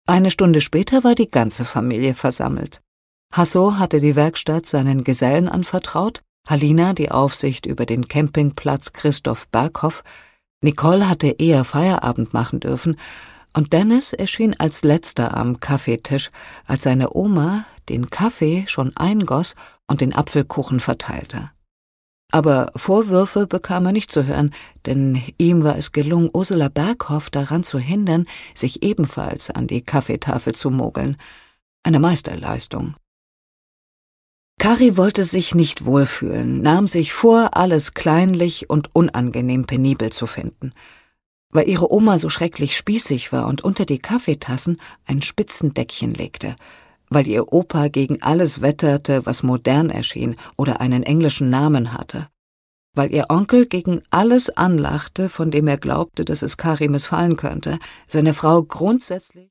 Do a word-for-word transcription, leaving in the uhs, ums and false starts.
Eine Stunde später war die ganze Familie versammelt. Hasso hatte die Werkstatt seinen Gesellen anvertraut, Halina die Aufsicht über den Campingplatz Christoph Berghoff, Nicole hatte eher Feierabend machen dürfen und Dennis erschien als letzter am Kaffeetisch, als seine Oma den Kaffee schon eingoss und den Apfelkuchen verteilte. Aber Vorwürfe bekam er nicht zu hören, denn ihm war es gelungen, Ursula Berghoff daran zu hindern, sich ebenfalls an die Kaffeetafel zu mogeln. Eine Meisterleistung. Kari wollte sich nicht wohlfühlen, nahm sich vor, alles kleinlich und unangenehm penibel zu finden. Weil ihre Oma so schrecklich spießig war und unter die Kaffeetassen ein Spitzendeckchen legte, weil ihr Opa gegen alles wetterte, was modern erschien oder einen englischen Namen hatte, weil ihr Onkel gegen alles anlachte, von dem er glaubte, dass es Kari missfallen könnte, seine Frau grundsätzlich